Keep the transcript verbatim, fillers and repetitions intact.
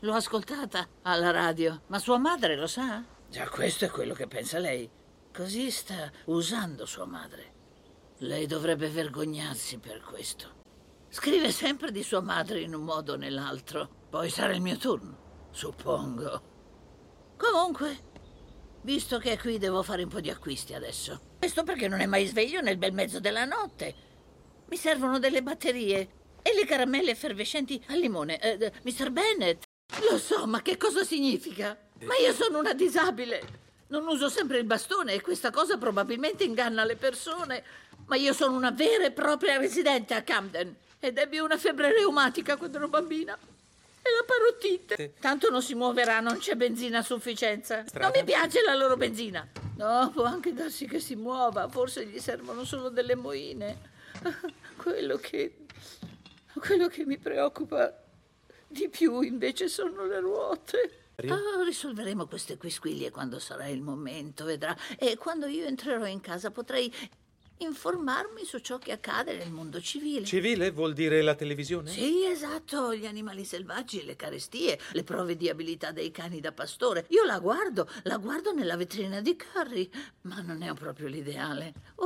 L'ho ascoltata alla radio, ma sua madre lo sa? Già questo è quello che pensa lei. Così sta usando sua madre. Lei dovrebbe vergognarsi per questo. Scrive sempre di sua madre in un modo o nell'altro. Poi sarà il mio turno, suppongo. Comunque, visto che è qui, devo fare un po' di acquisti adesso. Questo perché non è mai sveglio nel bel mezzo della notte. Mi servono delle batterie e le caramelle effervescenti al limone. Eh, mister Bennett, lo so, ma che cosa significa? Ma io sono una disabile. Non uso sempre il bastone e questa cosa probabilmente inganna le persone. Ma io sono una vera e propria residente a Camden. Ed ebbi una febbre reumatica quando ero bambina. E la parotite. Tanto non si muoverà, non c'è benzina a sufficienza. Non mi piace la loro benzina. No, può anche darsi che si muova. Forse gli servono solo delle moine. Quello che... Quello che mi preoccupa di più invece sono le ruote. Oh, risolveremo queste quisquilie quando sarà il momento, vedrà. E quando io entrerò in casa potrei informarmi su ciò che accade nel mondo civile. Civile vuol dire la televisione? Sì, esatto, gli animali selvaggi, le carestie, le prove di abilità dei cani da pastore. Io la guardo, la guardo nella vetrina di Curry, ma non è proprio l'ideale.